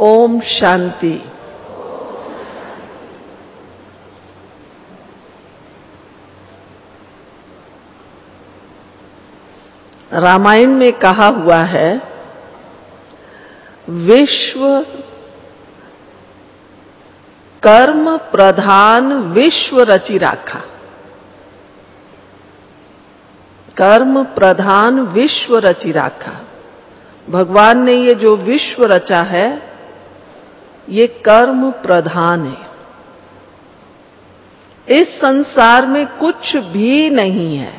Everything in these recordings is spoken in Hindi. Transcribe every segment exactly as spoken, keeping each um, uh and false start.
ओम शांति। रामायण में कहा हुआ है, विश्व कर्म प्रधान विश्व रचि राखा। कर्म प्रधान विश्व रचि राखा। भगवान ने ये जो विश्व रचा है, ये कर्म प्रधान है। इस संसार में कुछ भी नहीं है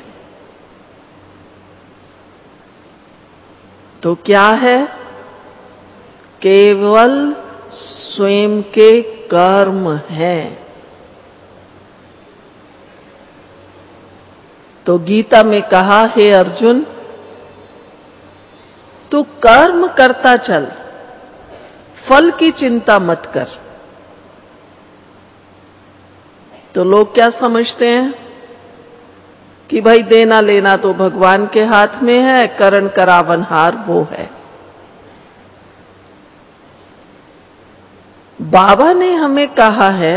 तो क्या है? केवल स्वयं के कर्म हैं। तो गीता में कहा, हे अर्जुन, तू कर्म करता चल, फल की चिंता मत कर। तो लोग क्या समझते हैं कि भाई देना लेना तो भगवान के हाथ में है, करण करावनहार वो है। बाबा ने हमें कहा है,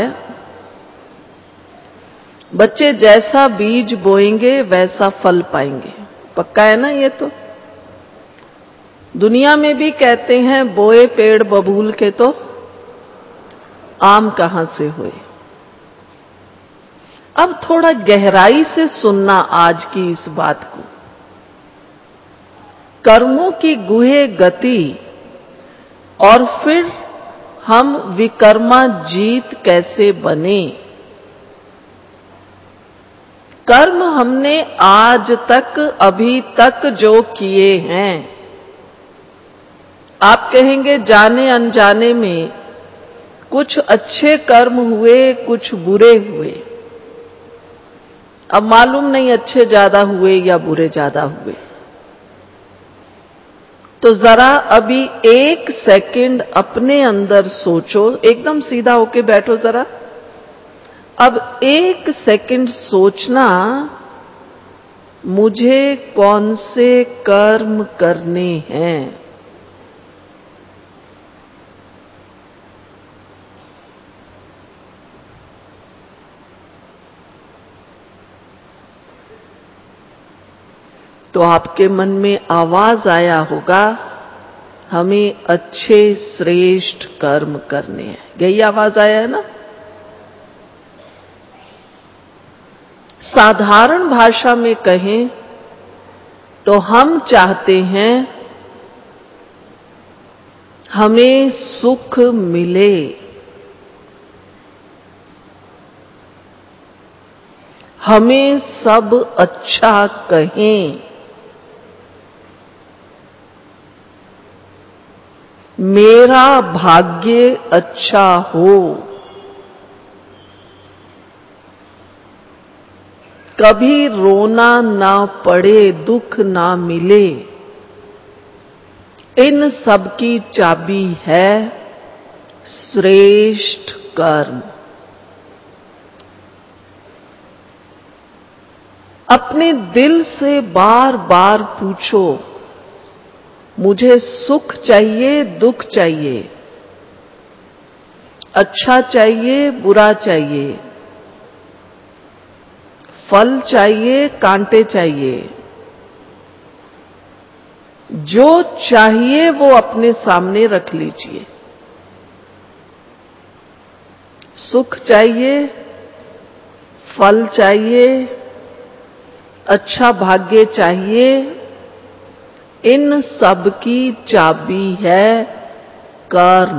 बच्चे जैसा बीज बोएंगे वैसा फल पाएंगे। पक्का है ना ये? तो दुनिया में भी कहते हैं, बोए पेड़ बबूल के तो आम कहां से हुए। अब थोड़ा गहराई से सुनना आज की इस बात को। कर्मों की गुहे गति और फिर हम विकर्मा जीत कैसे बने। कर्म हमने आज तक अभी तक जो किए हैं, आप कहेंगे जाने अनजाने में कुछ अच्छे कर्म हुए, कुछ बुरे हुए। अब मालूम नहीं अच्छे ज्यादा हुए या बुरे ज्यादा हुए। तो जरा अभी एक सेकंड अपने अंदर सोचो, एकदम सीधा होके बैठो जरा। अब एक सेकंड सोचना, मुझे कौन से कर्म करने हैं। तो आपके मन में आवाज आया होगा, हमें अच्छे श्रेष्ठ कर्म करने हैं। यही आवाज आया है ना? साधारण भाषा में कहें तो हम चाहते हैं हमें सुख मिले, हमें सब अच्छा कहें, मेरा भाग्य अच्छा हो, कभी रोना ना पड़े, दुख ना मिले। इन सब की चाबी है श्रेष्ठ कर्म। अपने दिल से बार बार पूछो, मुझे सुख चाहिए, दुख चाहिए, अच्छा चाहिए, बुरा चाहिए, फल चाहिए, कांटे चाहिए। जो चाहिए वो अपने सामने रख लीजिए। सुख चाहिए, फल चाहिए, अच्छा भाग्य चाहिए, इन सब की चाबी है कर्म।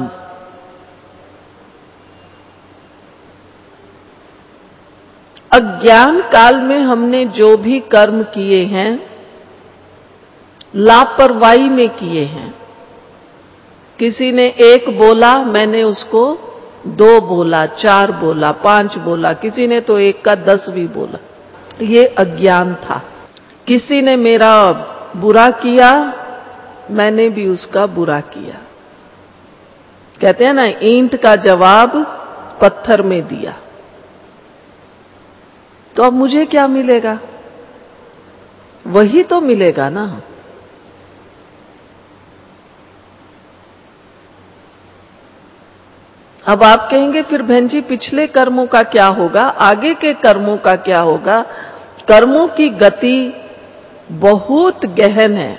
अज्ञान काल में हमने जो भी कर्म किए हैं, लापरवाही में किए हैं। किसी ने एक बोला, मैंने उसको दो बोला, चार बोला, पांच बोला, किसी ने तो एक का दस भी बोला। ये अज्ञान था। किसी ने मेरा बुरा किया, मैंने भी उसका बुरा किया। कहते हैं ना, ईंट का जवाब पत्थर में दिया। तो अब मुझे क्या मिलेगा? वही तो मिलेगा ना। अब आप कहेंगे फिर बहन जी पिछले कर्मों का क्या होगा, आगे के कर्मों का क्या होगा? कर्मों की गति बहुत गहन है।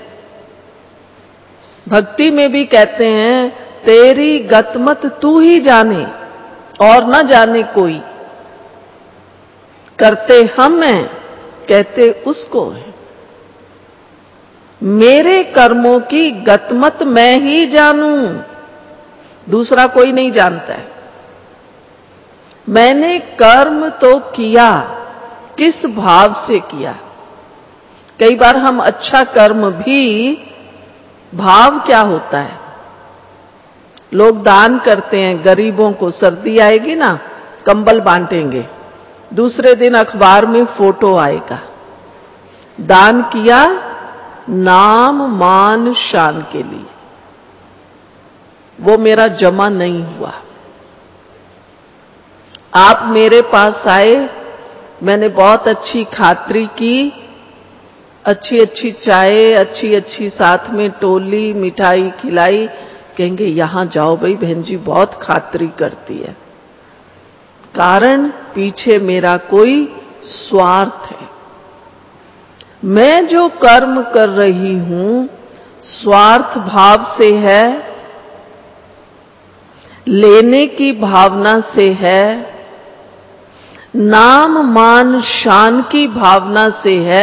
भक्ति में भी कहते हैं तेरी गतमत तू ही जाने और न जाने कोई, करते हम हैं कहते उसको है। मेरे कर्मों की गतमत मैं ही जानूं, दूसरा कोई नहीं जानता है। मैंने कर्म तो किया, किस भाव से किया? कई बार हम अच्छा कर्म भी, भाव क्या होता है? लोग दान करते हैं गरीबों को, सर्दी आएगी ना कंबल बांटेंगे, दूसरे दिन अखबार में फोटो आएगा, दान किया नाम मान शान के लिए, वो मेरा जमा नहीं हुआ। आप मेरे पास आए, मैंने बहुत अच्छी खातरी की, अच्छी अच्छी चाय, अच्छी अच्छी साथ में टोली मिठाई खिलाई, कहेंगे यहां जाओ भाई बहन जी बहुत खातरी करती है। कारण पीछे मेरा कोई स्वार्थ है। मैं जो कर्म कर रही हूं स्वार्थ भाव से है, लेने की भावना से है, नाम मान शान की भावना से है,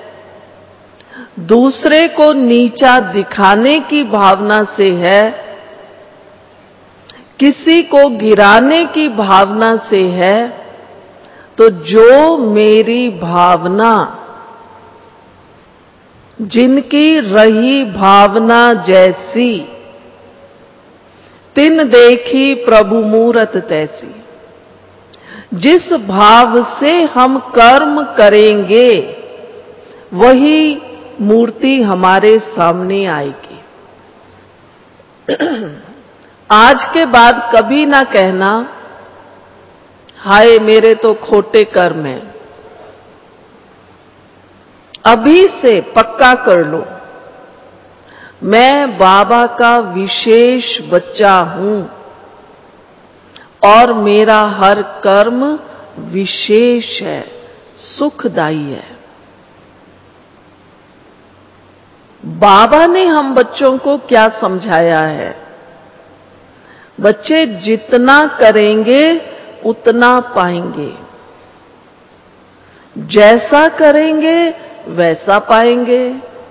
दूसरे को नीचा दिखाने की भावना से है, किसी को गिराने की भावना से है, तो जो मेरी भावना, जिनकी रही भावना जैसी, तिन देखी प्रभु मूरत तैसी, जिस भाव से हम कर्म करेंगे वही मूर्ति हमारे सामने आएगी। आज के बाद कभी ना कहना हाय मेरे तो खोटे कर्म हैं। अभी से पक्का कर लो मैं बाबा का विशेष बच्चा हूं और मेरा हर कर्म विशेष है, सुखदायी है। बाबा ने हम बच्चों को क्या समझाया है? बच्चे जितना करेंगे उतना पाएंगे, जैसा करेंगे वैसा पाएंगे।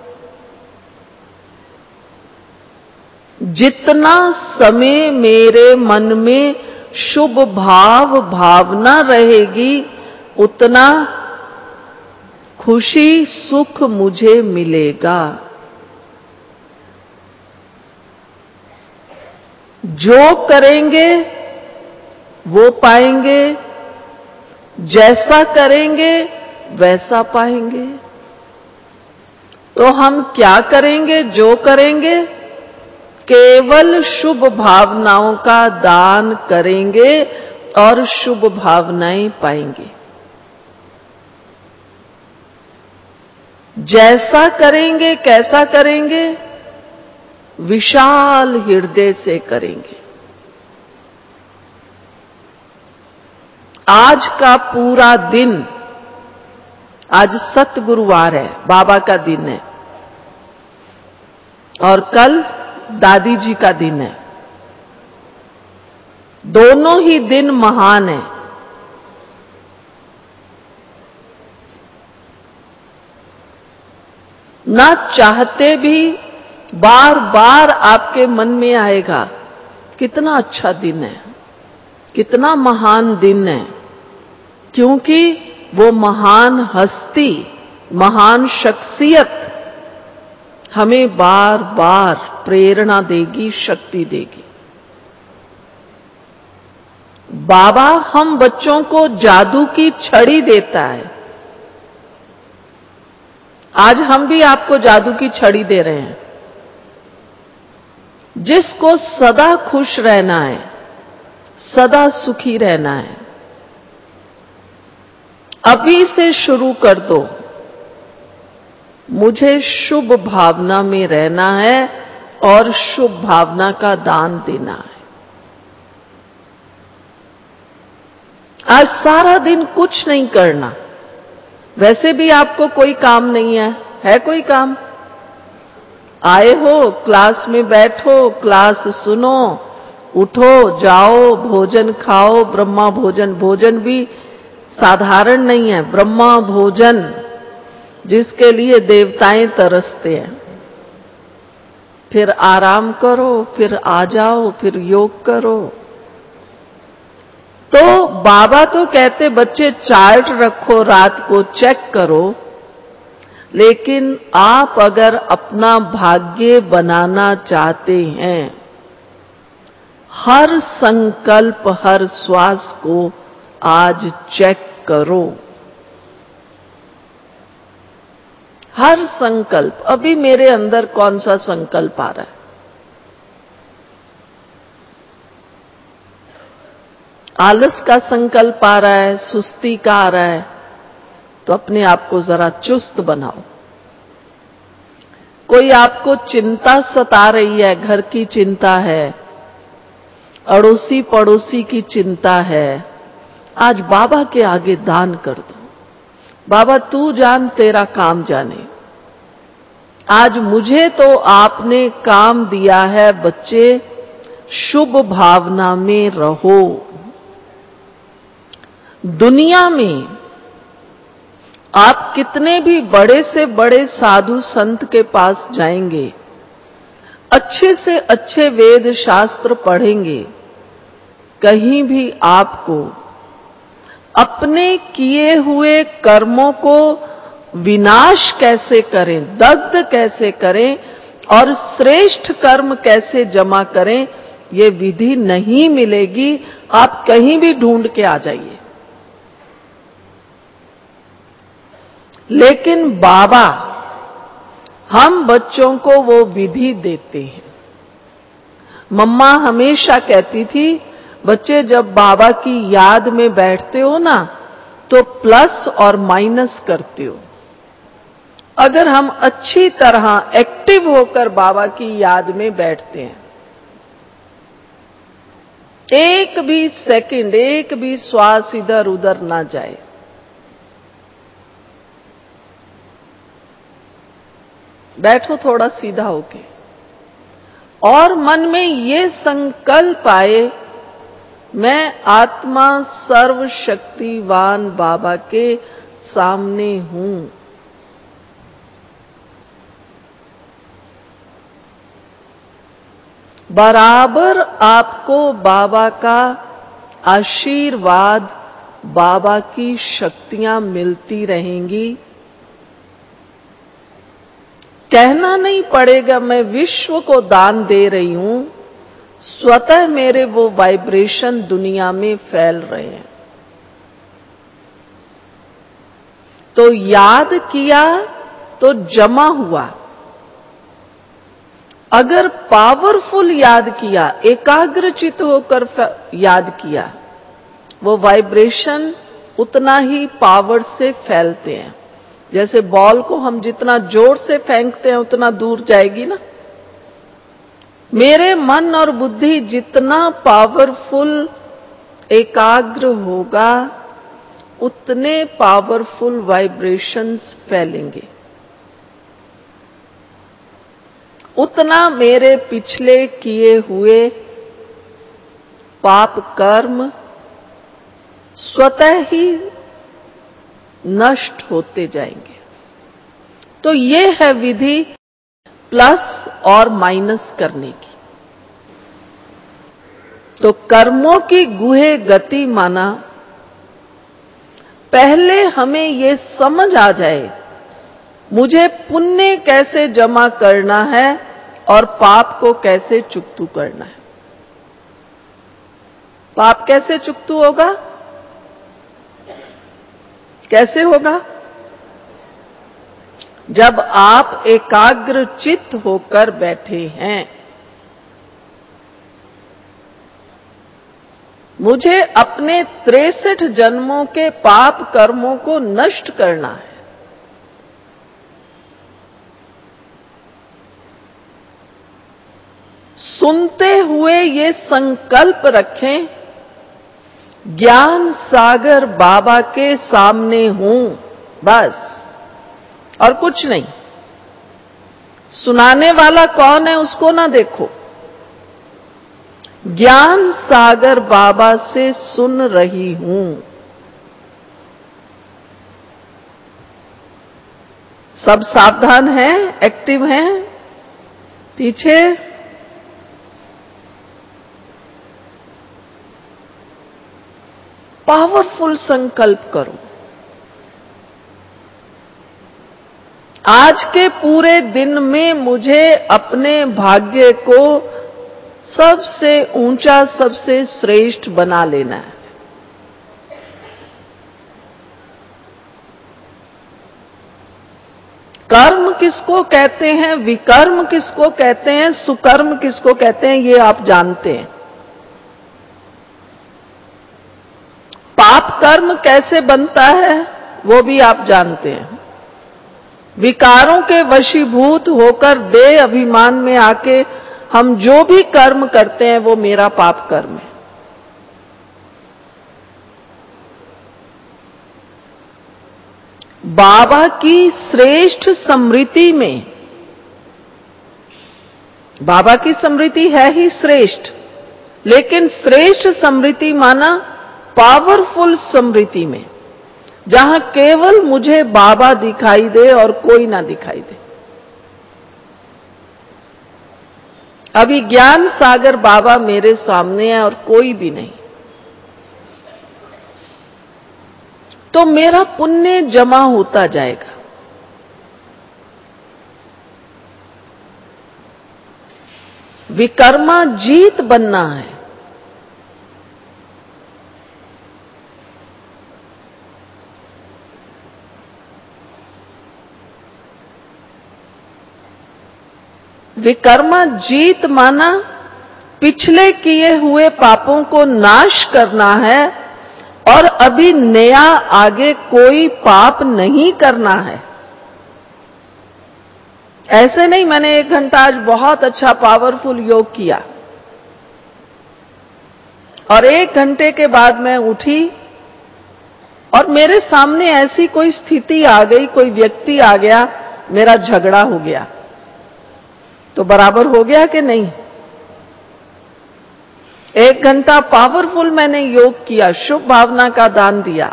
जितना समय मेरे मन में शुभ भाव भावना रहेगी उतना खुशी सुख मुझे मिलेगा। जो करेंगे वो पाएंगे, जैसा करेंगे वैसा पाएंगे। तो हम क्या करेंगे? जो करेंगे केवल शुभ भावनाओं का दान करेंगे और शुभ भावनाएं पाएंगे। जैसा करेंगे कैसा करेंगे? विशाल हृदय से करेंगे। आज का पूरा दिन, आज सतगुरुवार है, बाबा का दिन है, और कल दादी जी का दिन है। दोनों ही दिन महान है। ना चाहते भी बार बार आपके मन में आएगा कितना अच्छा दिन है, कितना महान दिन है, क्योंकि वो महान हस्ती, महान शख्सियत हमें बार बार प्रेरणा देगी, शक्ति देगी। बाबा हम बच्चों को जादू की छड़ी देता है। आज हम भी आपको जादू की छड़ी दे रहे हैं। जिसको सदा खुश रहना है, सदा सुखी रहना है, अभी से शुरू कर दो। मुझे शुभ भावना में रहना है और शुभ भावना का दान देना है। आज सारा दिन कुछ नहीं करना। वैसे भी आपको कोई काम नहीं है, है कोई काम? आए हो, क्लास में बैठो, क्लास सुनो, उठो, जाओ, भोजन खाओ, ब्रह्मा भोजन। भोजन भी साधारण नहीं है, ब्रह्मा भोजन, जिसके लिए देवताएं तरसते हैं। फिर आराम करो, फिर आ जाओ, फिर योग करो। तो बाबा तो कहते बच्चे चार्ट रखो, रात को चेक करो, लेकिन आप अगर अपना भाग्य बनाना चाहते हैं, हर संकल्प, हर श्वास को आज चेक करो। हर संकल्प, अभी मेरे अंदर कौन सा संकल्प आ रहा है? आलस का संकल्प आ रहा है, सुस्ती का आ रहा है, तो अपने आप को जरा चुस्त बनाओ। कोई आपको चिंता सता रही है, घर की चिंता है, अड़ोसी पड़ोसी की चिंता है, आज बाबा के आगे दान कर दो। बाबा तू जान, तेरा काम जाने। आज मुझे तो आपने काम दिया है, बच्चे शुभ भावना में रहो। दुनिया में आप कितने भी बड़े से बड़े साधु संत के पास जाएंगे, अच्छे से अच्छे वेद शास्त्र पढ़ेंगे, कहीं भी आपको अपने किए हुए कर्मों को विनाश कैसे करें, दग्ध कैसे करें और श्रेष्ठ कर्म कैसे जमा करें, ये विधि नहीं मिलेगी। आप कहीं भी ढूंढ के आ जाइए। लेकिन बाबा हम बच्चों को वो विधि देते हैं। मम्मा हमेशा कहती थी, बच्चे जब बाबा की याद में बैठते हो ना, तो प्लस और माइनस करते हो। अगर हम अच्छी तरह एक्टिव होकर बाबा की याद में बैठते हैं, एक भी सेकंड, एक भी श्वास इधर उधर ना जाए। बैठो थोड़ा सीधा होके और मन में ये संकल्प आए, मैं आत्मा सर्वशक्तिवान बाबा के सामने हूं। बराबर आपको बाबा का आशीर्वाद, बाबा की शक्तियां मिलती रहेंगी। कहना नहीं पड़ेगा मैं विश्व को दान दे रही हूं, स्वतः मेरे वो वाइब्रेशन दुनिया में फैल रहे हैं। तो याद किया तो जमा हुआ। अगर पावरफुल याद किया, एकाग्रचित होकर याद किया, वो वाइब्रेशन उतना ही पावर से फैलते हैं। जैसे बॉल को हम जितना जोर से फेंकते हैं उतना दूर जाएगी ना। मेरे मन और बुद्धि जितना पावरफुल एकाग्र होगा, उतने पावरफुल वाइब्रेशंस फैलेंगे, उतना मेरे पिछले किए हुए पाप कर्म स्वतः ही नष्ट होते जाएंगे। तो ये है विधि प्लस और माइनस करने की। तो कर्मों की गुहे गति माना, पहले हमें ये समझ आ जाए मुझे पुण्य कैसे जमा करना है और पाप को कैसे चुकतू करना है। पाप कैसे चुकतू होगा? कैसे होगा? जब आप एकाग्र चित्त होकर बैठे हैं। मुझे अपने तिरसठ जन्मों के पाप कर्मों को नष्ट करना है। सुनते हुए ये संकल्प रखें, ज्ञान सागर बाबा के सामने हूं, बस, और कुछ नहीं। सुनाने वाला कौन है उसको ना देखो, ज्ञान सागर बाबा से सुन रही हूं। सब सावधान हैं, एक्टिव हैं पीछे? पावरफुल संकल्प करो। आज के पूरे दिन में मुझे अपने भाग्य को सबसे ऊंचा, सबसे श्रेष्ठ बना लेना है। कर्म किसको कहते हैं, विकर्म किसको कहते हैं, सुकर्म किसको कहते हैं, ये आप जानते हैं। पाप कर्म कैसे बनता है वो भी आप जानते हैं। विकारों के वशीभूत होकर देह अभिमान में आके हम जो भी कर्म करते हैं वो मेरा पाप कर्म है। बाबा की श्रेष्ठ स्मृति में, बाबा की स्मृति है ही श्रेष्ठ, लेकिन श्रेष्ठ स्मृति माना पावरफुल स्मृति में, जहां केवल मुझे बाबा दिखाई दे और कोई ना दिखाई दे। अभी ज्ञान सागर बाबा मेरे सामने है और कोई भी नहीं, तो मेरा पुण्य जमा होता जाएगा। विकर्मा जीत बनना है। विकर्मा जीत माना पिछले किए हुए पापों को नाश करना है और अभी नया आगे कोई पाप नहीं करना है। ऐसे नहीं मैंने एक घंटा आज बहुत अच्छा पावरफुल योग किया और एक घंटे के बाद मैं उठी और मेरे सामने ऐसी कोई स्थिति आ गई, कोई व्यक्ति आ गया, मेरा झगड़ा हो गया, तो बराबर हो गया कि नहीं? एक घंटा पावरफुल मैंने योग किया, शुभ भावना का दान दिया,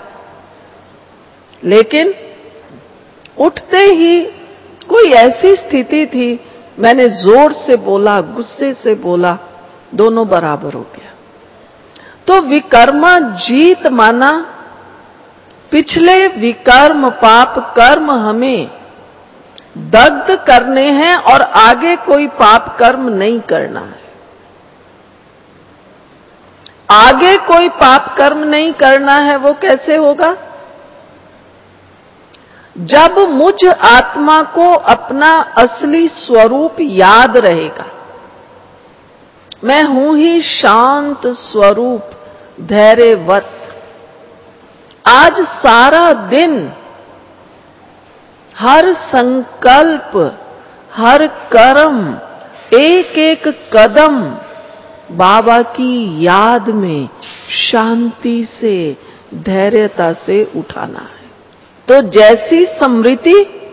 लेकिन उठते ही कोई ऐसी स्थिति थी, मैंने जोर से बोला, गुस्से से बोला, दोनों बराबर हो गया। तो विकर्मा जीत माना पिछले विकर्म पाप कर्म हमें दग्ध करने हैं और आगे कोई पाप कर्म नहीं करना है। आगे कोई पाप कर्म नहीं करना है, वो कैसे होगा? जब मुझ आत्मा को अपना असली स्वरूप याद रहेगा। मैं हूं ही शांत स्वरूप, धैर्यवत। आज सारा दिन हर संकल्प, हर कर्म, एक एक कदम बाबा की याद में शांति से, धैर्यता से उठाना है। तो जैसी स्मृति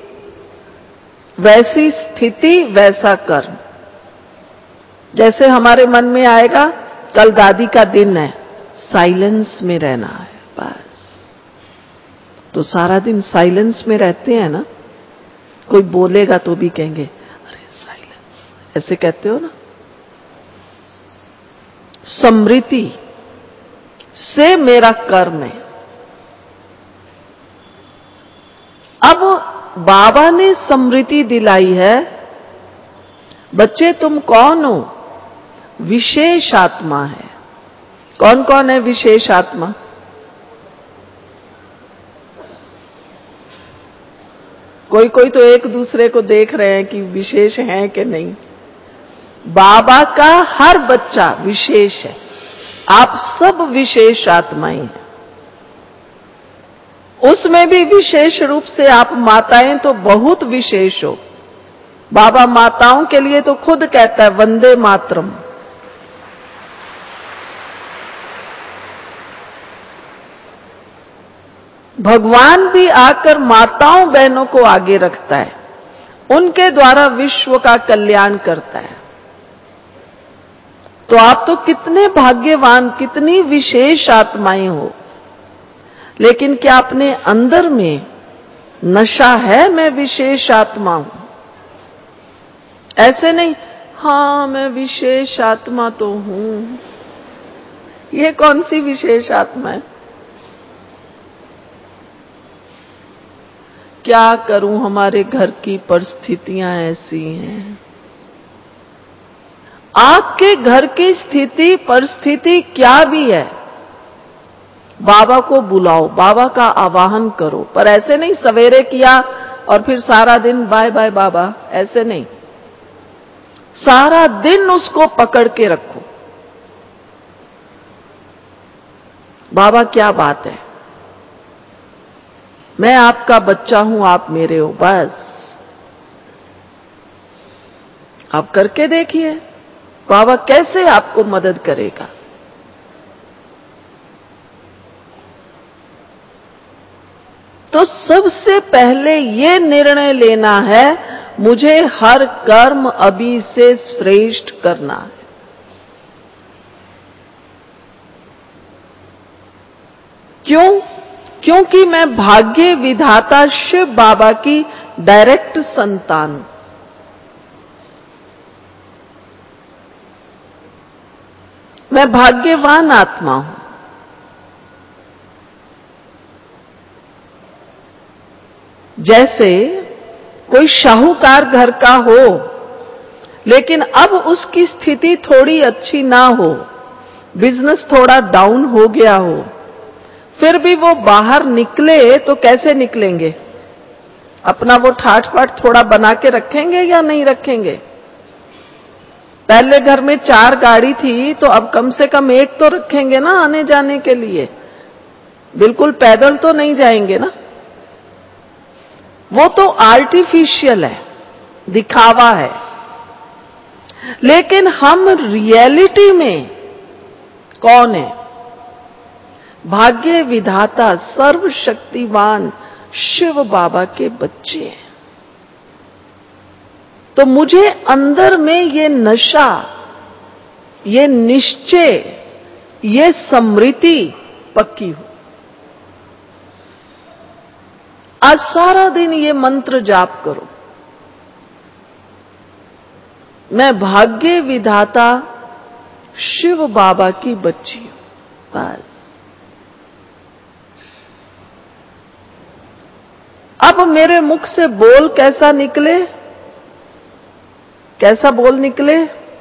वैसी स्थिति वैसा कर्म। जैसे हमारे मन में आएगा कल दादी का दिन है, साइलेंस में रहना है, बस, तो सारा दिन साइलेंस में रहते हैं ना। कोई बोलेगा तो भी कहेंगे अरे साइलेंस, ऐसे कहते हो ना। स्मृति से मेरा कर्म है। अब बाबा ने स्मृति दिलाई है, बच्चे तुम कौन हो? विशेष आत्मा है। कौन कौन है विशेष आत्मा? कोई कोई तो एक दूसरे को देख रहे हैं कि विशेष हैं कि नहीं। बाबा का हर बच्चा विशेष है। आप सब विशेष आत्माएं हैं। उसमें भी विशेष रूप से आप माताएं तो बहुत विशेष हो। बाबा माताओं के लिए तो खुद कहता है वंदे मातरम। भगवान भी आकर माताओं बहनों को आगे रखता है, उनके द्वारा विश्व का कल्याण करता है। तो आप तो कितने भाग्यवान, कितनी विशेष आत्माएं हो। लेकिन क्या अपने अंदर में नशा है मैं विशेष आत्मा हूं? ऐसे नहीं, हां मैं विशेष आत्मा तो हूं। ये कौन सी विशेष आत्मा है? क्या करूं, हमारे घर की परिस्थितियां ऐसी हैं। आपके घर की स्थिति परिस्थिति क्या भी है, बाबा को बुलाओ, बाबा का आवाहन करो। पर ऐसे नहीं सवेरे किया और फिर सारा दिन बाय बाय बाबा, ऐसे नहीं। सारा दिन उसको पकड़ के रखो। बाबा क्या बात है, मैं आपका बच्चा हूं, आप मेरे हो, बस। आप करके देखिए, बाबा कैसे आपको मदद करेगा। तो सबसे पहले ये निर्णय लेना है, मुझे हर कर्म अभी से श्रेष्ठ करना है। क्यों? क्योंकि मैं भाग्य विधाता शिव बाबा की डायरेक्ट संतान हूं। मैं भाग्यवान आत्मा हूं। जैसे कोई शाहूकार घर का हो, लेकिन अब उसकी स्थिति थोड़ी अच्छी ना हो, बिजनेस थोड़ा डाउन हो गया हो, फिर भी वो बाहर निकले तो कैसे निकलेंगे? अपना वो ठाठ बाट थोड़ा बना के रखेंगे या नहीं रखेंगे? पहले घर में चार गाड़ी थी तो अब कम से कम एक तो रखेंगे ना आने जाने के लिए। बिल्कुल पैदल तो नहीं जाएंगे ना। वो तो आर्टिफिशियल है, दिखावा है। लेकिन हम रियलिटी में कौन है? भाग्य विधाता सर्वशक्तिवान शिव बाबा के बच्चे हैं। तो मुझे अंदर में ये नशा, ये निश्चय, ये स्मृति पक्की हो। आज सारा दिन ये मंत्र जाप करो, मैं भाग्य विधाता शिव बाबा की बच्ची हूं, बस। अब मेरे मुख से बोल कैसा निकले? कैसा बोल निकले?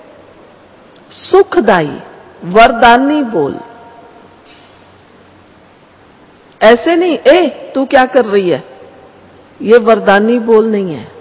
सुखदाई, वरदानी बोल। ऐसे नहीं, ए तू क्या कर रही है, ये वरदानी बोल नहीं है।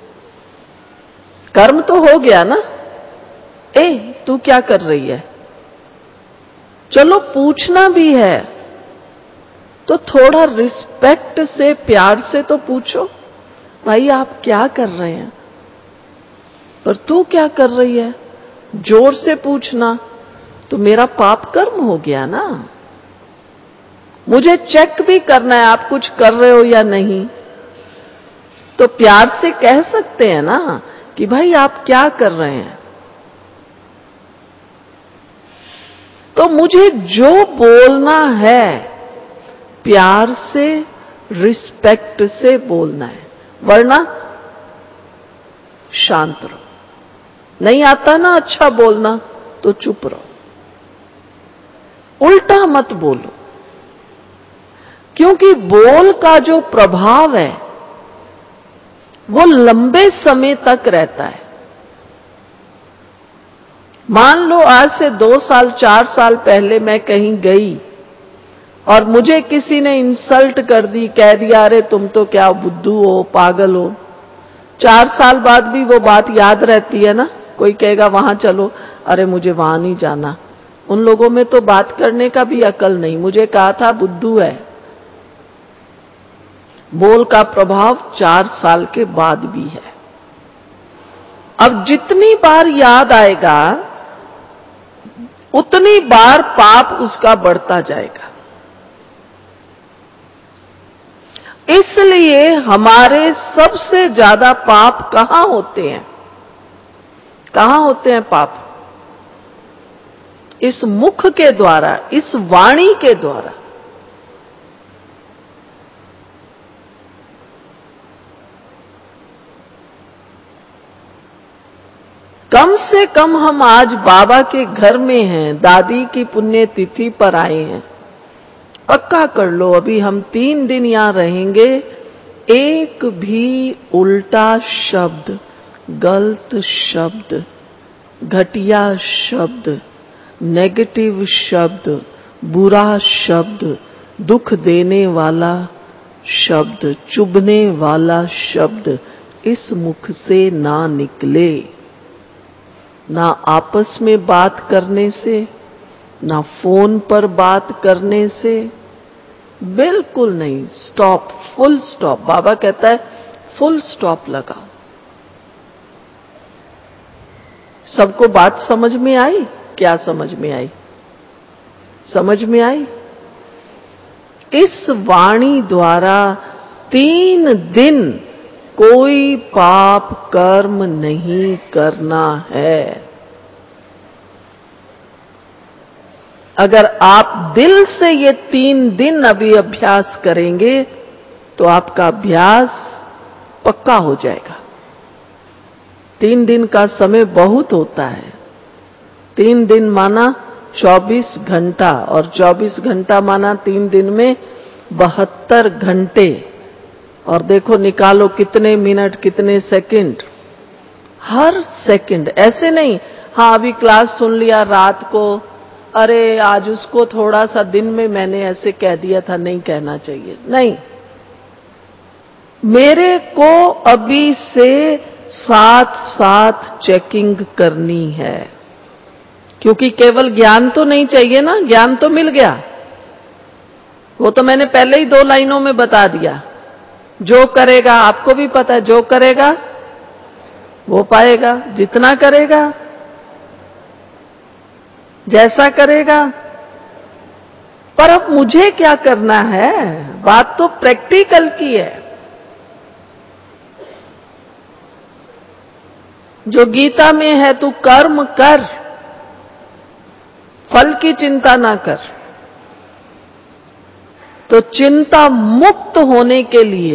कर्म तो हो गया ना। ए तू क्या कर रही है? चलो पूछना भी है तो थोड़ा रिस्पेक्ट से, प्यार से तो पूछो, भाई आप क्या कर रहे हैं। पर तू क्या कर रही है, जोर से पूछना तो मेरा पाप कर्म हो गया ना। मुझे चेक भी करना है आप कुछ कर रहे हो या नहीं, तो प्यार से कह सकते हैं ना कि भाई आप क्या कर रहे हैं। तो मुझे जो बोलना है प्यार से, रिस्पेक्ट से बोलना है, वरना शांत रहो। नहीं आता ना अच्छा बोलना तो चुप रहो, उल्टा मत बोलो। क्योंकि बोल का जो प्रभाव है वो लंबे समय तक रहता है। मान लो आज से दो साल चार साल पहले मैं कहीं गई और मुझे किसी ने इंसल्ट कर दी, कह दिया अरे तुम तो क्या बुद्धू हो, पागल हो। चार साल बाद भी वो बात याद रहती है ना। कोई कहेगा वहां चलो, अरे मुझे वहां नहीं जाना। उन लोगों में तो बात करने का भी अकल नहीं, मुझे कहा था बुद्धू है। बोल का प्रभाव चार साल के बाद भी है। अब जितनी बार याद आएगा उतनी बार पाप उसका बढ़ता जाएगा। इसलिए हमारे सबसे ज्यादा पाप कहां होते हैं? कहां होते हैं पाप? इस मुख के द्वारा, इस वाणी के द्वारा। कम से कम हम आज बाबा के घर में हैं, दादी की पुण्यतिथि पर आए हैं। पक्का कर लो, अभी हम तीन दिन यहां रहेंगे, एक भी उल्टा शब्द, गलत शब्द, घटिया शब्द, नेगेटिव शब्द, बुरा शब्द, दुख देने वाला शब्द, चुभने वाला शब्द इस मुख से ना निकले। ना आपस में बात करने से, ना फोन पर बात करने से, बिल्कुल नहीं। Stop, full stop. बाबा कहता है फुल स्टॉप लगाओ। सबको बात समझ में आई? क्या समझ में आई? समझ में आई? इस वाणी द्वारा तीन दिन कोई पाप कर्म नहीं करना है। अगर आप दिल से ये तीन दिन अभी अभ्यास करेंगे तो आपका अभ्यास पक्का हो जाएगा। तीन दिन का समय बहुत होता है। तीन दिन माना चौबीस घंटा, और चौबीस घंटा माना तीन दिन में बहत्तर घंटे। और देखो निकालो कितने मिनट, कितने सेकंड, हर सेकंड। ऐसे नहीं, हाँ अभी क्लास सुन लिया रात को, अरे आज उसको थोड़ा सा दिन में मैंने ऐसे कह दिया था, नहीं कहना चाहिए। नहीं, मेरे को अभी से साथ साथ चेकिंग करनी है, क्योंकि केवल ज्ञान तो नहीं चाहिए ना। ज्ञान तो मिल गया, वो तो मैंने पहले ही दो लाइनों में बता दिया। जो करेगा, आपको भी पता है, जो करेगा वो पाएगा। जितना करेगा, जैसा करेगा। पर अब मुझे क्या करना है? बात तो प्रैक्टिकल की है। जो गीता में है, तू कर्म कर, फल की चिंता ना कर। तो चिंता मुक्त होने के लिए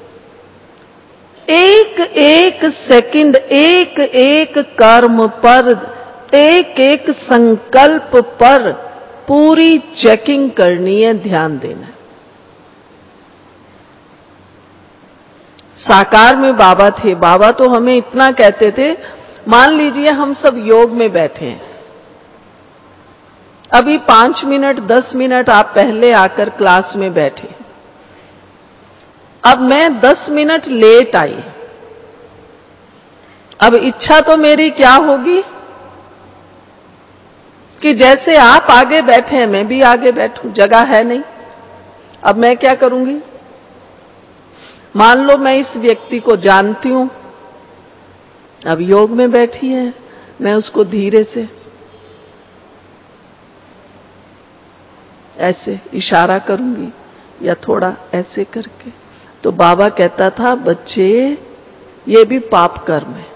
एक एक सेकंड, एक एक कर्म पर, एक एक संकल्प पर पूरी चेकिंग करनी है, ध्यान देना है। साकार में बाबा थे, बाबा तो हमें इतना कहते थे, मान लीजिए हम सब योग में बैठे हैं, अभी पांच मिनट दस मिनट आप पहले आकर क्लास में बैठे, अब मैं दस मिनट लेट आई, अब इच्छा तो मेरी क्या होगी कि जैसे आप आगे बैठे हैं मैं भी आगे बैठूं, जगह है नहीं। अब मैं क्या करूंगी? मान लो मैं इस व्यक्ति को जानती हूं, अब योग में बैठी है, मैं उसको धीरे से ऐसे इशारा करूंगी या थोड़ा ऐसे करके। तो बाबा कहता था, बच्चे ये भी पाप कर्म है।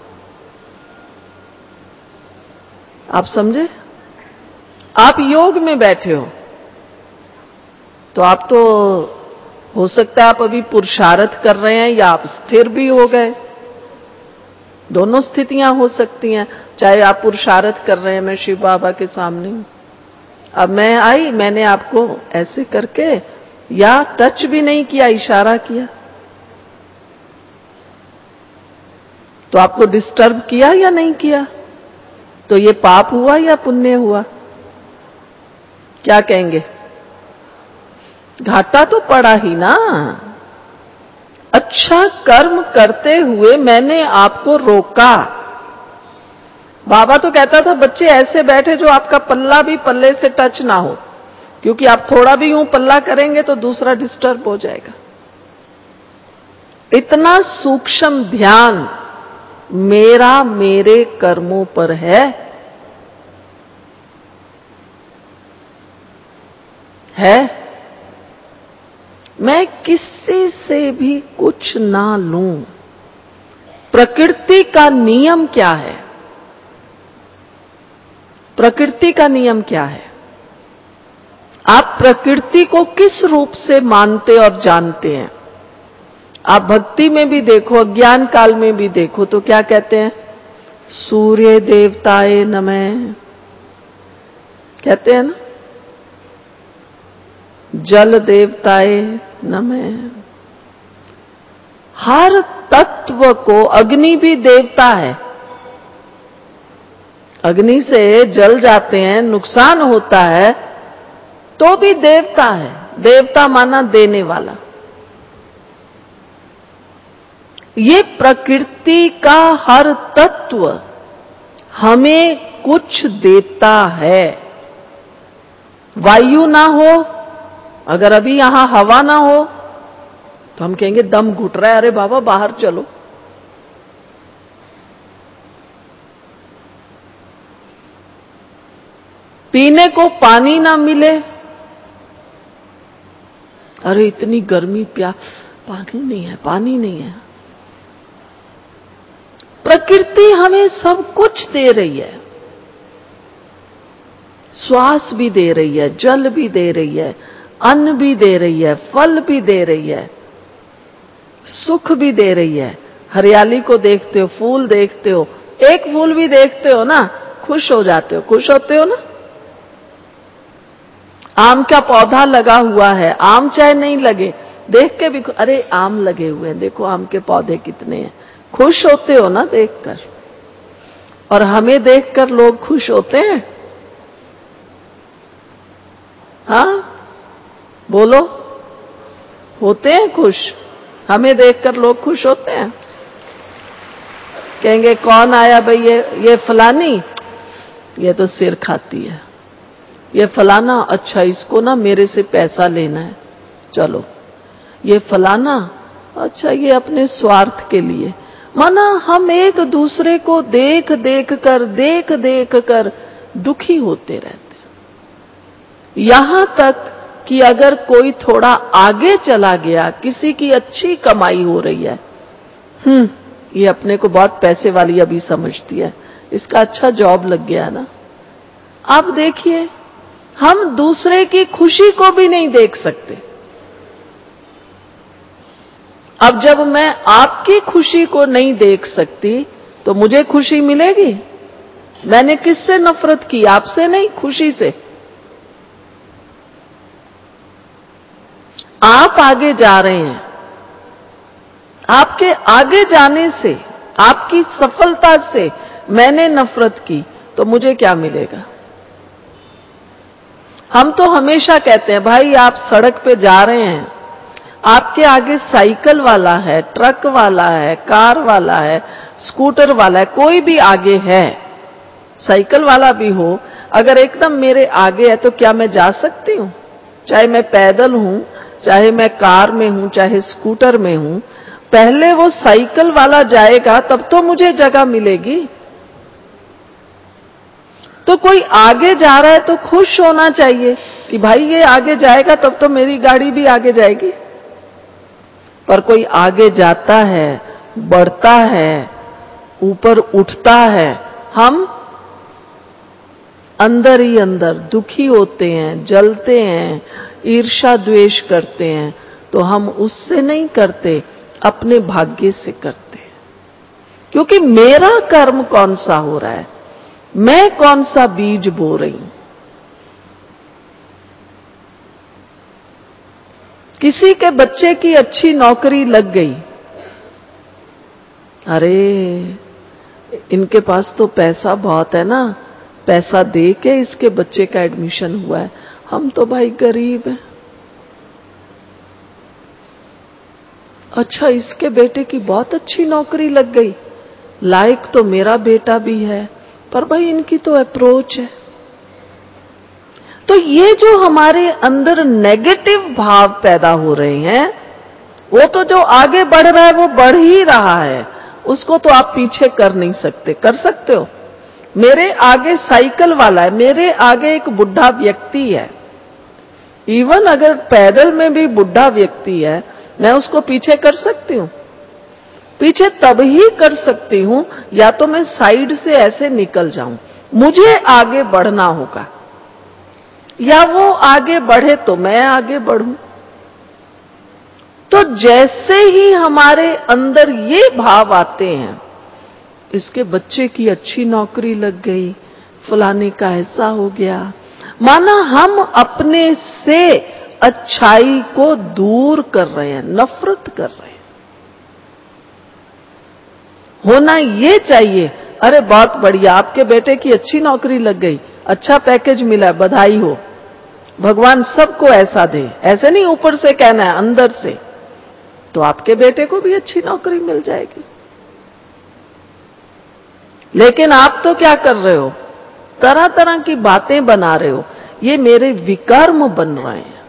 आप समझे? आप योग में बैठे हो तो आप तो हो सकता है आप अभी पुरुषार्थ कर रहे हैं या आप स्थिर भी हो गए, दोनों स्थितियां हो सकती हैं। चाहे आप पुरुषार्थ कर रहे हैं, मैं शिव बाबा के सामने हूं, अब मैं आई, मैंने आपको ऐसे करके या टच भी नहीं किया, इशारा किया, तो आपको डिस्टर्ब किया या नहीं किया? तो ये पाप हुआ या पुण्य हुआ? क्या कहेंगे? घाटा तो पड़ा ही ना। अच्छा कर्म करते हुए मैंने आपको रोका। बाबा तो कहता था, बच्चे ऐसे बैठे जो आपका पल्ला भी पल्ले से टच ना हो, क्योंकि आप थोड़ा भी यूं पल्ला करेंगे तो दूसरा डिस्टर्ब हो जाएगा। इतना सूक्ष्म ध्यान मेरा मेरे कर्मों पर है है मैं किसी से भी कुछ ना लूं। प्रकृति का नियम क्या है? प्रकृति का नियम क्या है? आप प्रकृति को किस रूप से मानते और जानते हैं? आप भक्ति में भी देखो, अज्ञान काल में भी देखो तो क्या कहते हैं? सूर्य देवताए नमः कहते हैं ना, जल देवताए नमः। हर तत्व को, अग्नि भी देवता है, अग्नि से जल जाते हैं, नुकसान होता है तो भी देवता है। देवता माना देने वाला। ये प्रकृति का हर तत्व हमें कुछ देता है। वायु ना हो, अगर अभी यहां हवा ना हो तो हम कहेंगे दम घुट रहा है, अरे बाबा बाहर चलो। पीने को पानी ना मिले, अरे इतनी गर्मी, प्यास, पानी नहीं है, पानी नहीं है। प्रकृति हमें सब कुछ दे रही है। श्वास भी दे रही है, जल भी दे रही है, अन्न भी दे रही है, फल भी दे रही है, सुख भी दे रही है। हरियाली को देखते हो, फूल देखते हो, एक फूल भी देखते हो ना, खुश हो जाते हो। खुश होते हो ना? आम का पौधा लगा हुआ है, आम चाहे नहीं लगे, देख के भी, अरे आम लगे हुए हैं, देखो आम के पौधे कितने हैं। खुश होते हो ना देखकर? और हमें देखकर लोग खुश होते हैं? हाँ बोलो, होते हैं खुश? हमें देखकर लोग खुश होते हैं? कहेंगे कौन आया भाई, ये ये फलानी, ये तो सिर खाती है, ये फलाना, अच्छा इसको ना मेरे से पैसा लेना है, चलो। ये फलाना, अच्छा ये अपने स्वार्थ के लिए। माना हम एक दूसरे को देख देख कर देख देख कर दुखी होते रहते हैं। यहां तक कि अगर कोई थोड़ा आगे चला गया, किसी की अच्छी कमाई हो रही है, हम्म ये अपने को बहुत पैसे वाली अभी समझती है, इसका अच्छा जॉब लग गया ना। अब देखिए, हम दूसरे की खुशी को भी नहीं देख सकते। अब जब मैं आपकी खुशी को नहीं देख सकती तो मुझे खुशी मिलेगी? मैंने किससे नफरत की? आपसे नहीं, खुशी से। आप आगे जा रहे हैं, आपके आगे जाने से, आपकी सफलता से मैंने नफरत की तो मुझे क्या मिलेगा? हम तो हमेशा कहते हैं भाई आप सड़क पे जा रहे हैं, आपके आगे साइकिल वाला है, ट्रक वाला है, कार वाला है, स्कूटर वाला है, कोई भी आगे है, साइकिल वाला भी हो, अगर एकदम मेरे आगे है तो क्या मैं जा सकती हूं? चाहे मैं पैदल हूं, चाहे मैं कार में हूं, चाहे स्कूटर में हूं, पहले वो साइकिल वाला जाएगा तब तो मुझे जगह मिलेगी। तो कोई आगे जा रहा है तो खुश होना चाहिए कि भाई ये आगे जाएगा तब तो मेरी गाड़ी भी आगे जाएगी। पर कोई आगे जाता है, बढ़ता है, ऊपर उठता है, हम अंदर ही अंदर दुखी होते हैं, जलते हैं, ईर्ष्या द्वेष करते हैं। तो हम उससे नहीं करते, अपने भाग्य से करते हैं। क्योंकि मेरा कर्म कौन सा हो रहा है, मैं कौन सा बीज बो रही हूं। किसी के बच्चे की अच्छी नौकरी लग गई, अरे इनके पास तो पैसा बहुत है ना, पैसा दे के इसके बच्चे का एडमिशन हुआ है, हम तो भाई गरीब हैं। अच्छा इसके बेटे की बहुत अच्छी नौकरी लग गई, लायक तो मेरा बेटा भी है, पर भाई इनकी तो अप्रोच है। तो ये जो हमारे अंदर नेगेटिव भाव पैदा हो रहे हैं, वो तो जो आगे बढ़ रहा है वो बढ़ ही रहा है, उसको तो आप पीछे कर नहीं सकते। कर सकते हो? मेरे आगे साइकिल वाला है, मेरे आगे एक बुढ़ा व्यक्ति है, इवन अगर पैदल में भी बुढ़ा व्यक्ति है, मैं उसको पीछे कर सकती हूं। पीछे तब ही कर सकती हूं या तो मैं साइड से ऐसे निकल जाऊं, मुझे आगे बढ़ना होगा, या वो आगे बढ़े तो मैं आगे बढ़ूं। तो जैसे ही हमारे अंदर ये भाव आते हैं, इसके बच्चे की अच्छी नौकरी लग गई, फलाने का ऐसा हो गया, माना हम अपने से अच्छाई को दूर कर रहे हैं, नफरत कर रहे हैं। होना ये चाहिए, अरे बहुत बढ़िया, आपके बेटे की अच्छी नौकरी लग गई, अच्छा पैकेज मिला, बधाई हो, भगवान सबको ऐसा दे। ऐसे नहीं ऊपर से कहना है, अंदर से, तो आपके बेटे को भी अच्छी नौकरी मिल जाएगी। लेकिन आप तो क्या कर रहे हो, तरह तरह की बातें बना रहे हो, ये मेरे विकर्म बन रहे हैं।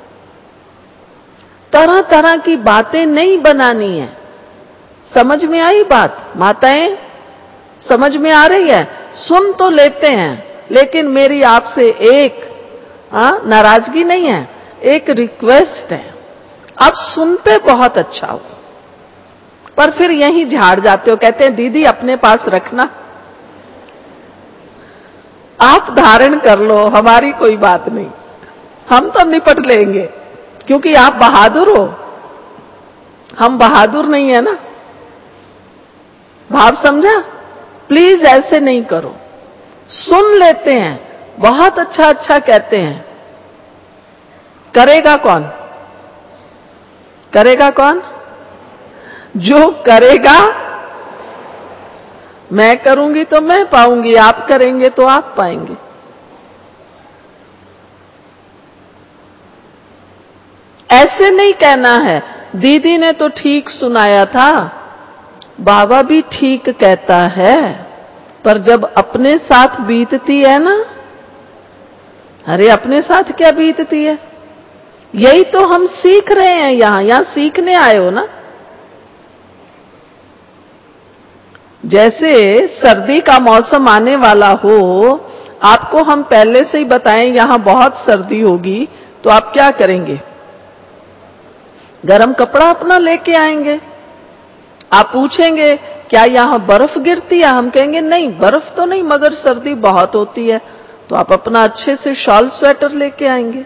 तरह तरह की बातें नहीं बनानी है। समझ में आई बात माताएं? समझ में आ रही है? सुन तो लेते हैं, लेकिन मेरी आपसे एक आ, नाराजगी नहीं है, एक रिक्वेस्ट है, आप सुनते बहुत अच्छा हो, पर फिर यहीं झाड़ जाते हो, कहते हैं दीदी अपने पास रखना, आप धारण कर लो, हमारी कोई बात नहीं, हम तो निपट लेंगे, क्योंकि आप बहादुर हो, हम बहादुर नहीं है ना। भाव समझा? प्लीज ऐसे नहीं करो। सुन लेते हैं, बहुत अच्छा अच्छा कहते हैं, करेगा कौन? करेगा कौन? जो करेगा, मैं करूंगी तो मैं पाऊंगी, आप करेंगे तो आप पाएंगे। ऐसे नहीं कहना है, दीदी ने तो ठीक सुनाया था, बाबा भी ठीक कहता है, पर जब अपने साथ बीतती है ना, अरे अपने साथ क्या बीतती है, यही तो हम सीख रहे हैं, यहां यहां सीखने आए हो ना। जैसे सर्दी का मौसम आने वाला हो, आपको हम पहले से ही बताएं यहां बहुत सर्दी होगी, तो आप क्या करेंगे? गरम कपड़ा अपना लेके आएंगे। आप पूछेंगे क्या यहां बर्फ गिरती है? हम कहेंगे नहीं, बर्फ तो नहीं, मगर सर्दी बहुत होती है, तो आप अपना अच्छे से शॉल स्वेटर लेके आएंगे।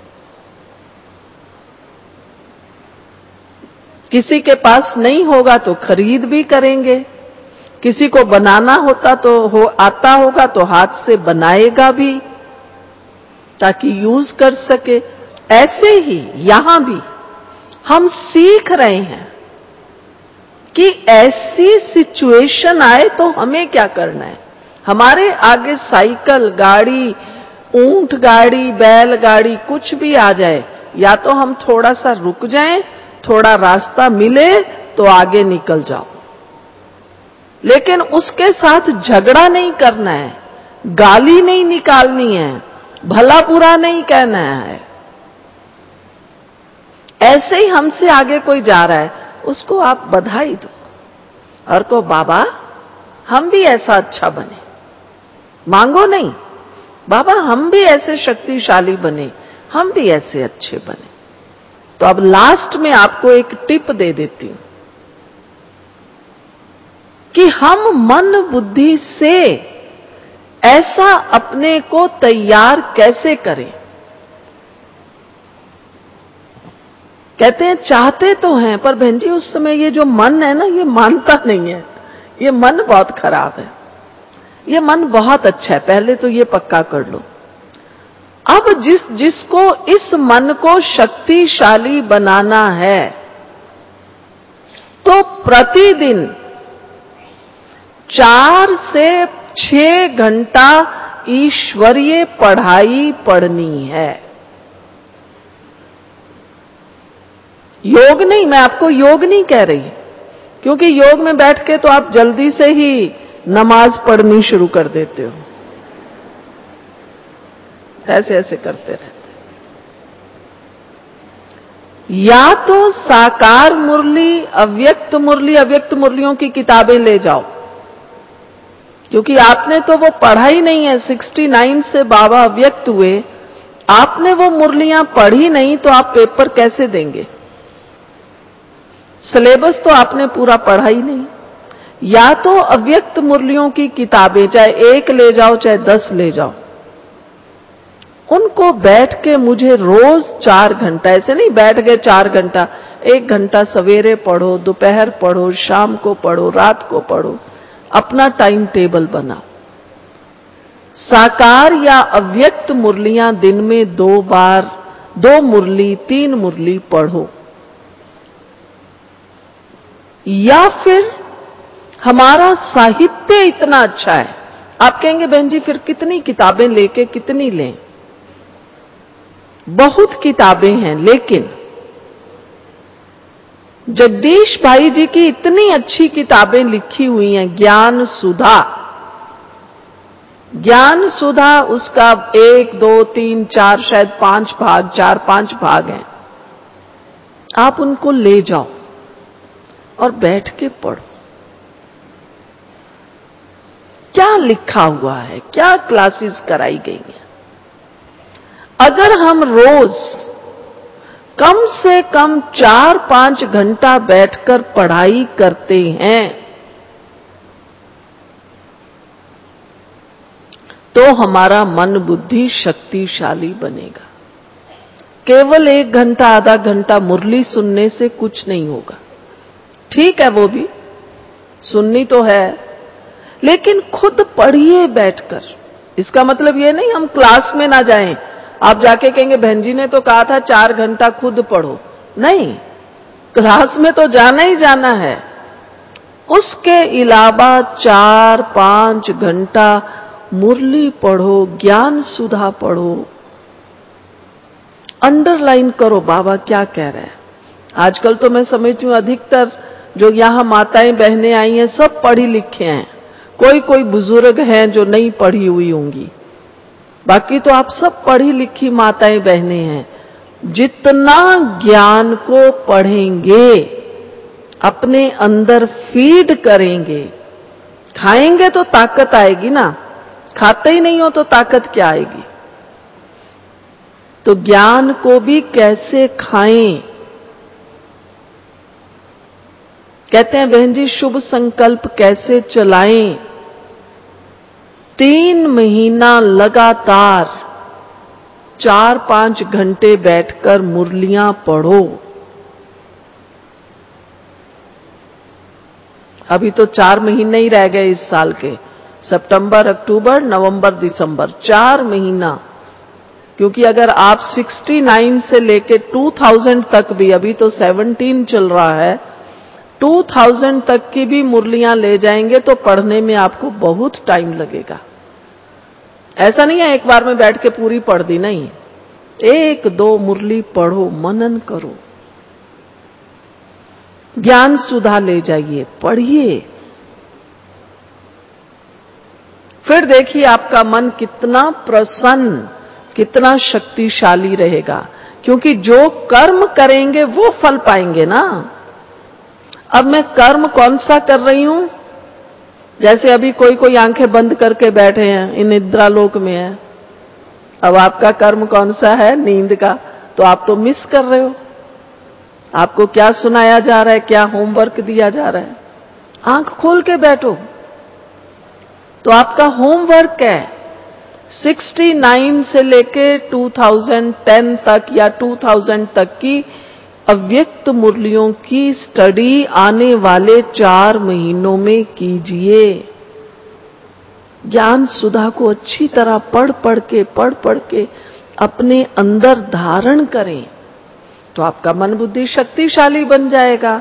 किसी के पास नहीं होगा तो खरीद भी करेंगे, किसी को बनाना होता तो हो आता होगा तो हाथ से बनाएगा भी, ताकि यूज कर सके। ऐसे ही यहां भी हम सीख रहे हैं कि ऐसी सिचुएशन आए तो हमें क्या करना है। हमारे आगे साइकिल, गाड़ी, ऊंट गाड़ी, बैल गाड़ी, कुछ भी आ जाए, या तो हम थोड़ा सा रुक जाएं, थोड़ा रास्ता मिले तो आगे निकल जाओ, लेकिन उसके साथ झगड़ा नहीं करना है, गाली नहीं निकालनी है, भला बुरा नहीं कहना है। ऐसे ही हमसे आगे कोई जा रहा है, उसको आप बधाई दो और को बाबा हम भी ऐसा अच्छा बने, मांगो नहीं, बाबा हम भी ऐसे शक्तिशाली बने, हम भी ऐसे अच्छे बने। तो अब लास्ट में आपको एक टिप दे देती हूं कि हम मन बुद्धि से ऐसा अपने को तैयार कैसे करें। कहते हैं चाहते तो हैं, पर बहन जी उस समय ये जो मन है ना, ये मानता नहीं है, ये मन बहुत खराब है, ये मन बहुत अच्छा है, पहले तो ये पक्का कर लो। अब जिस जिसको इस मन को शक्तिशाली बनाना है, तो प्रतिदिन चार से छह घंटा ईश्वरीय पढ़ाई पढ़नी है। योग नहीं, मैं आपको योग नहीं कह रही, क्योंकि योग में बैठ के तो आप जल्दी से ही नमाज पढ़नी शुरू कर देते हो, ऐसे ऐसे करते रहते। या तो साकार मुरली, अव्यक्त मुरली, अव्यक्त मुरलियों की किताबें ले जाओ, क्योंकि आपने तो वो पढ़ा ही नहीं है। सिक्सटी नाइन से बाबा अव्यक्त हुए, आपने वो मुरलियां पढ़ी नहीं तो आप पेपर कैसे देंगे? सिलेबस तो आपने पूरा पढ़ा ही नहीं। या तो अव्यक्त मुरलियों की किताबें, चाहे एक ले जाओ चाहे दस ले जाओ, उनको बैठ के मुझे रोज चार घंटा, ऐसे नहीं बैठ गए चार घंटा, एक घंटा सवेरे पढ़ो, दोपहर पढ़ो, शाम को पढ़ो, रात को पढ़ो, अपना टाइम टेबल बनाओ। साकार या अव्यक्त मुरलियां दिन में दो बार, दो मुरली, तीन मुरली पढ़ो। या फिर हमारा साहित्य इतना अच्छा है, आप कहेंगे बहन जी फिर कितनी किताबें लेके कितनी लें? बहुत किताबें हैं, लेकिन जगदीश भाई जी की इतनी अच्छी किताबें लिखी हुई हैं। ज्ञान सुधा, ज्ञान सुधा, उसका एक दो तीन चार शायद पांच भाग, चार पांच भाग हैं। आप उनको ले जाओ और बैठ के पढ़ो। क्या लिखा हुआ है, क्या क्लासेस कराई गई हैं। अगर हम रोज कम से कम चार पांच घंटा बैठकर पढ़ाई करते हैं तो हमारा मन बुद्धि शक्तिशाली बनेगा। केवल एक घंटा आधा घंटा मुरली सुनने से कुछ नहीं होगा। ठीक है, वो भी सुननी तो है, लेकिन खुद पढ़िए बैठकर। इसका मतलब ये नहीं हम क्लास में ना जाएं। आप जाके कहेंगे बहन जी ने तो कहा था चार घंटा खुद पढ़ो। नहीं, क्लास में तो जाना ही जाना है। उसके अलावा चार पांच घंटा मुरली पढ़ो, ज्ञान सुधा पढ़ो, अंडरलाइन करो बाबा क्या कह रहे हैं। आजकल तो मैं समझती हूं अधिकतर जो यहां माताएं बहनें आई हैं सब पढ़ी लिखे हैं। कोई कोई बुजुर्ग हैं जो नहीं पढ़ी हुई होंगी, बाकी तो आप सब पढ़ी लिखी माताएं बहनें हैं। जितना ज्ञान को पढ़ेंगे, अपने अंदर फीड करेंगे, खाएंगे तो ताकत आएगी ना, खाते ही नहीं हो तो ताकत क्या आएगी। तो ज्ञान को भी कैसे खाएं। कहते हैं बहन जी शुभ संकल्प कैसे चलाएं। तीन महीना लगातार चार पांच घंटे बैठकर मुरलियां पढ़ो। अभी तो चार महीने ही रह गए इस साल के, सितंबर, अक्टूबर, नवंबर, दिसंबर, चार महीना। क्योंकि अगर आप उनहत्तर से लेके दो हज़ार तक भी, अभी तो सत्रह चल रहा है, दो हज़ार तक की भी मुरलियां ले जाएंगे तो पढ़ने में आपको बहुत टाइम लगेगा। ऐसा नहीं है एक बार में बैठ के पूरी पढ़ दी, नहीं, एक दो मुरली पढ़ो, मनन करो, ज्ञान सुधा ले जाइए, पढ़िए। फिर देखिए आपका मन कितना प्रसन्न, कितना शक्तिशाली रहेगा। क्योंकि जो कर्म करेंगे वो फल पाएंगे ना। अब मैं कर्म कौन सा कर रही हूं? जैसे अभी कोई कोई आंखें बंद करके बैठे हैं, इन निद्रा लोक में है। अब आपका कर्म कौन सा है? नींद का। तो आप तो मिस कर रहे हो। आपको क्या सुनाया जा रहा है, क्या होमवर्क दिया जा रहा है? आंख खोल के बैठो। तो आपका होमवर्क है उनहत्तर से लेके दो हज़ार दस तक या दो हज़ार तक की अव्यक्त मुरलियों की स्टडी आने वाले चार महीनों में कीजिए। ज्ञान सुधा को अच्छी तरह पढ़ पढ़ के पढ़ पढ़ के अपने अंदर धारण करें तो आपका मन बुद्धि शक्तिशाली बन जाएगा।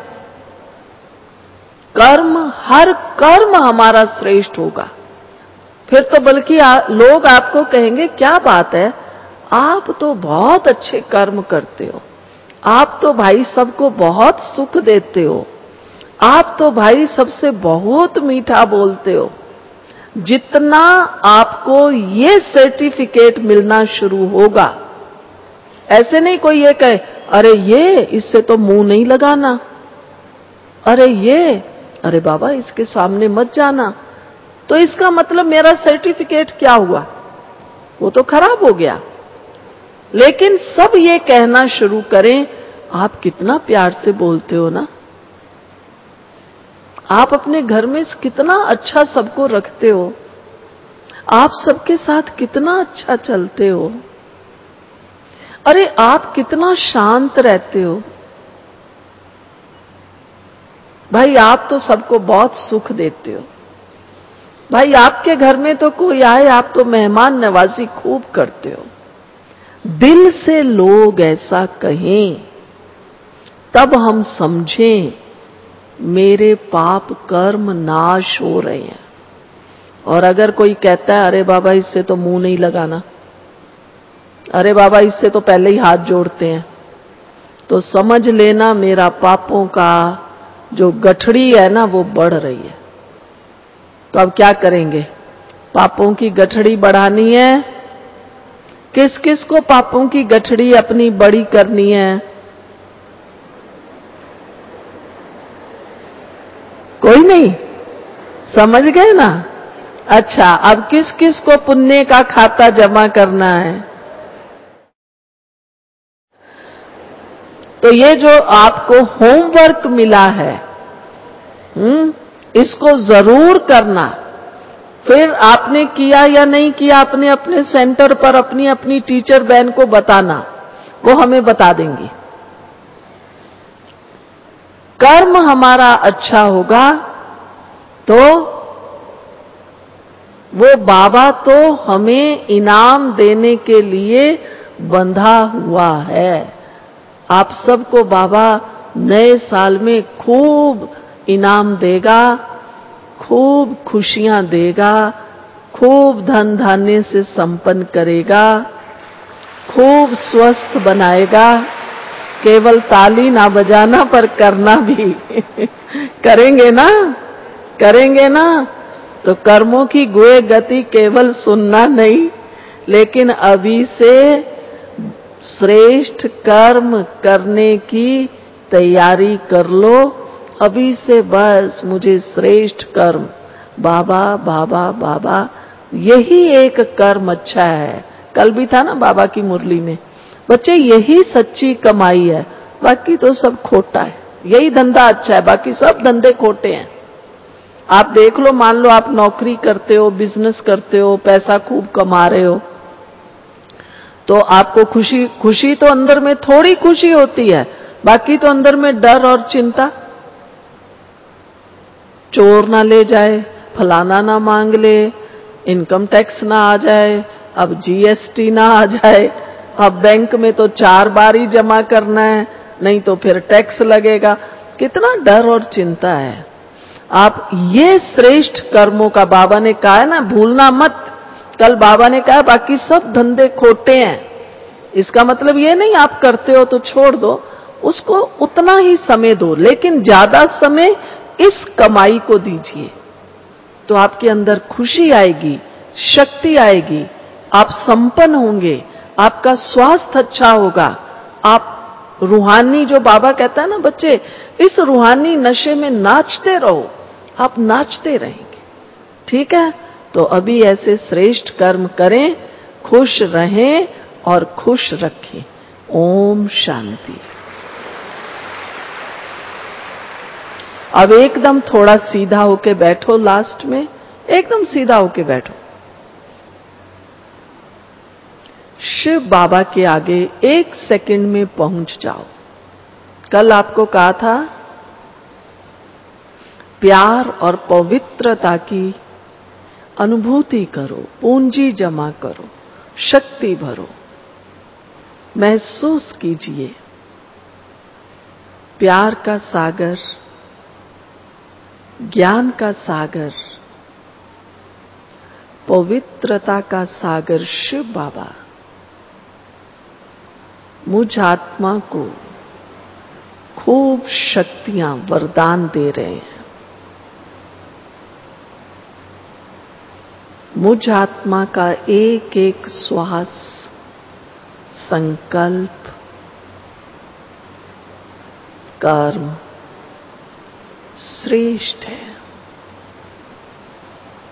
कर्म, हर कर्म हमारा श्रेष्ठ होगा। फिर तो बल्कि आ, लोग आपको कहेंगे क्या बात है, आप तो बहुत अच्छे कर्म करते हो, आप तो भाई सबको बहुत सुख देते हो, आप तो भाई सबसे बहुत मीठा बोलते हो। जितना आपको ये सर्टिफिकेट मिलना शुरू होगा, ऐसे नहीं कोई ये कहे अरे ये इससे तो मुंह नहीं लगाना, अरे ये अरे बाबा इसके सामने मत जाना, तो इसका मतलब मेरा सर्टिफिकेट क्या हुआ? वो तो खराब हो गया। लेकिन सब ये कहना शुरू करें, आप कितना प्यार से बोलते हो ना, आप अपने घर में कितना अच्छा सबको रखते हो, आप सबके साथ कितना अच्छा चलते हो, अरे आप कितना शांत रहते हो, भाई आप तो सबको बहुत सुख देते हो, भाई आपके घर में तो कोई आए आप तो मेहमान नवाजी खूब करते हो। दिल से लोग ऐसा कहें तब हम समझें मेरे पाप कर्म नाश हो रहे हैं। और अगर कोई कहता है अरे बाबा इससे तो मुंह नहीं लगाना, अरे बाबा इससे तो पहले ही हाथ जोड़ते हैं, तो समझ लेना मेरा पापों का जो गठड़ी है ना वो बढ़ रही है। तो अब क्या करेंगे? पापों की गठड़ी बढ़ानी है। किस किस को पापों की गठड़ी अपनी बड़ी करनी है? कोई नहीं, समझ गए ना? अच्छा, अब किस किस को पुण्य का खाता जमा करना है? तो ये जो आपको होमवर्क मिला है, हम्म, इसको जरूर करना। फिर आपने किया या नहीं किया, अपने अपने सेंटर पर अपनी अपनी टीचर बहन को बताना, वो हमें बता देंगी। कर्म हमारा अच्छा होगा तो वो बाबा तो हमें इनाम देने के लिए बंधा हुआ है। आप सबको बाबा नए साल में खूब इनाम देगा, खूब खुशियां देगा, खूब धन धान्य से संपन्न करेगा, खूब स्वस्थ बनाएगा। केवल ताली ना बजाना पर करना भी करेंगे ना, करेंगे ना। तो कर्मों की गुए गति केवल सुनना नहीं, लेकिन अभी से श्रेष्ठ कर्म करने की तैयारी कर लो। अभी से बस मुझे श्रेष्ठ कर्म, बाबा बाबा बाबा, यही एक कर्म अच्छा है। कल भी था ना बाबा की मुरली में, बच्चे यही सच्ची कमाई है, बाकी तो सब खोटा है। यही धंधा अच्छा है, बाकी सब धंधे खोटे हैं। आप देख लो, मान लो आप नौकरी करते हो, बिजनेस करते हो, पैसा खूब कमा रहे हो, तो आपको खुशी खुशी तो अंदर में थोड़ी खुशी होती है, बाकी तो अंदर में डर और चिंता। चोर ना ले जाए, फलाना ना मांग ले, इनकम टैक्स ना आ जाए, अब जीएसटी ना आ जाए, अब बैंक में तो चार बार ही जमा करना है, नहीं तो फिर टैक्स लगेगा। कितना डर और चिंता है। आप ये श्रेष्ठ कर्मों का, बाबा ने कहा है ना, भूलना मत। कल बाबा ने कहा बाकी सब धंधे खोटे हैं। इसका मतलब ये नहीं आप करते हो तो छोड़ दो, उसको उतना ही समय दो, लेकिन ज्यादा समय इस कमाई को दीजिए। तो आपके अंदर खुशी आएगी, शक्ति आएगी, आप संपन्न होंगे, आपका स्वास्थ्य अच्छा होगा, आप रूहानी, जो बाबा कहता है ना बच्चे, इस रूहानी नशे में नाचते रहो, आप नाचते रहेंगे। ठीक है? तो अभी ऐसे श्रेष्ठ कर्म करें, खुश रहें और खुश रखें। ओम शांति। अब एकदम थोड़ा सीधा होके बैठो, लास्ट में एकदम सीधा होके बैठो। शिव बाबा के आगे एक सेकंड में पहुंच जाओ। कल आपको कहा था प्यार और पवित्रता की अनुभूति करो, पूंजी जमा करो, शक्ति भरो, महसूस कीजिए प्यार का सागर, ज्ञान का सागर, पवित्रता का सागर शिव बाबा मुझ आत्मा को खूब शक्तियां, वरदान दे रहे हैं। मुझ आत्मा का एक एक श्वास, संकल्प, कर्म श्रेष्ठ है।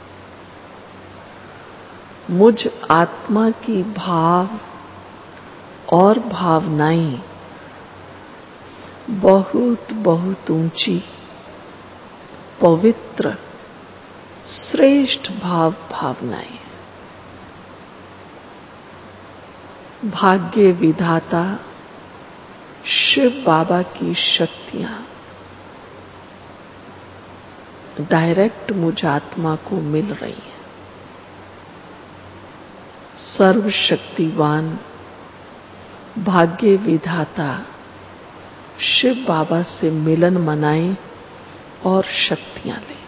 मुझ आत्मा की भाव और भावनाएं बहुत बहुत ऊंची, पवित्र, श्रेष्ठ भाव भावनाएं। भाग्य विधाता शिव बाबा की शक्तियां डायरेक्ट मुझ आत्मा को मिल रही है। सर्वशक्तिवान भाग्य विधाता शिव बाबा से मिलन मनाएं और शक्तियां लें।